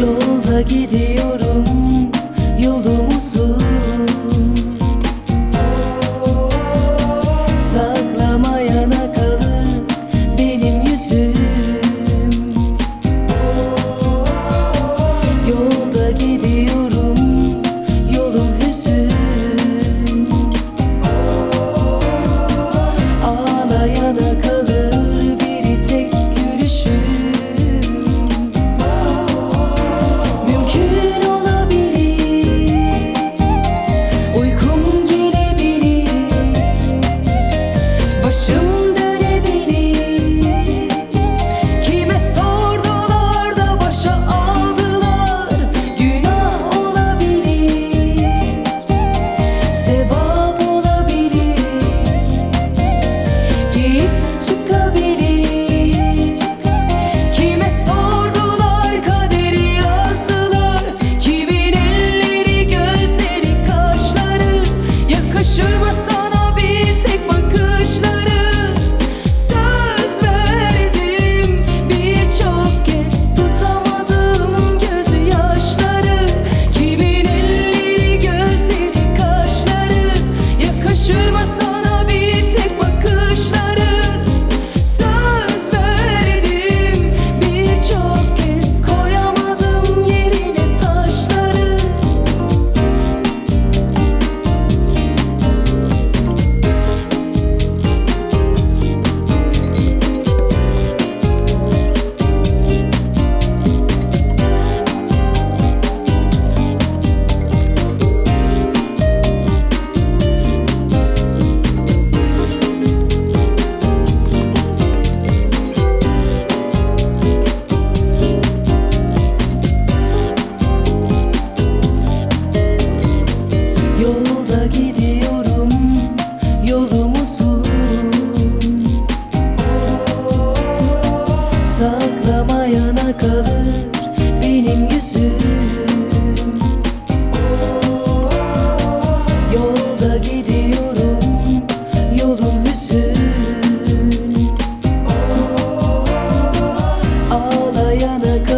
Yolda gidiyorum, yolum uzun. Saklamayana kalır benim yüzüm. Yolda gidiyorum, yolum hüzün. Ağlayana kalır bir tek gülüşüm. Mümkün olabilir, uykum gelebilir, başım dönebilir. Kime sordular da başa aldılar, günah olabilir, sevap olabilir, giyip çıkabilir. Kime sordular kaderi yazdılar, kimin elleri gözleri kaşları, yakışır mı sana bir tek bakışları? Söz verdim birçok kez, tutamadım gözü yaşları. Kimin elleri gözleri kaşları, yakışır mı sana bir tek bakışları? Söz verdim birçok kez, koyamadım yerine taşları. Yolda gidiyorum, yolum uzun. Saklamayana kalır benim yüzüm. Yolda gidiyorum, yolum hüzün. Ağlayana kalır